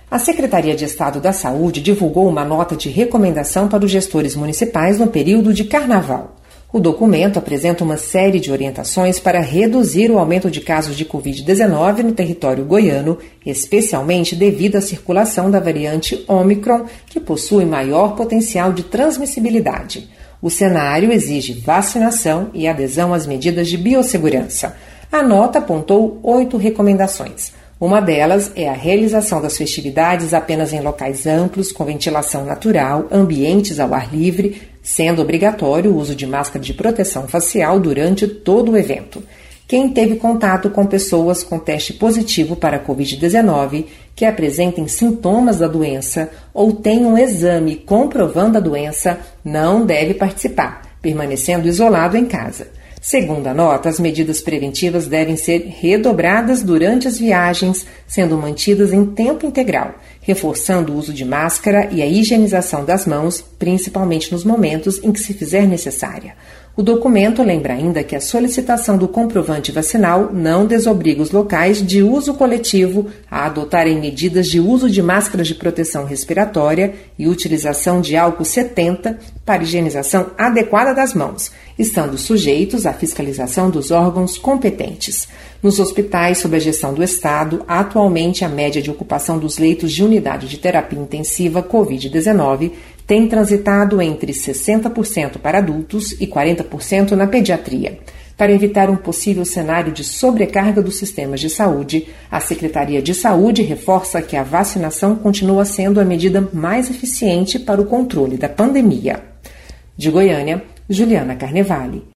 A Secretaria de Estado da Saúde divulgou uma nota de recomendação para os gestores municipais no período de Carnaval. O documento apresenta uma série de orientações para reduzir o aumento de casos de Covid-19 no território goiano, especialmente devido à circulação da variante Ômicron, que possui maior potencial de transmissibilidade. O cenário exige vacinação e adesão às medidas de biossegurança. A nota apontou 8 recomendações. Uma delas é a realização das festividades apenas em locais amplos, com ventilação natural, ambientes ao ar livre, sendo obrigatório o uso de máscara de proteção facial durante todo o evento. Quem teve contato com pessoas com teste positivo para a Covid-19, que apresentem sintomas da doença ou tenham um exame comprovando a doença, não deve participar, permanecendo isolado em casa. Segundo a nota, as medidas preventivas devem ser redobradas durante as viagens, sendo mantidas em tempo integral, reforçando o uso de máscara e a higienização das mãos, principalmente nos momentos em que se fizer necessária. O documento lembra ainda que a solicitação do comprovante vacinal não desobriga os locais de uso coletivo a adotarem medidas de uso de máscaras de proteção respiratória e utilização de álcool 70 para higienização adequada das mãos, estando sujeitos à fiscalização dos órgãos competentes. Nos hospitais sob a gestão do Estado, atualmente a média de ocupação dos leitos de unidade de terapia intensiva Covid-19 tem transitado entre 60% para adultos e 40% na pediatria. Para evitar um possível cenário de sobrecarga dos sistemas de saúde, a Secretaria de Saúde reforça que a vacinação continua sendo a medida mais eficiente para o controle da pandemia. De Goiânia, Juliana Carnevale.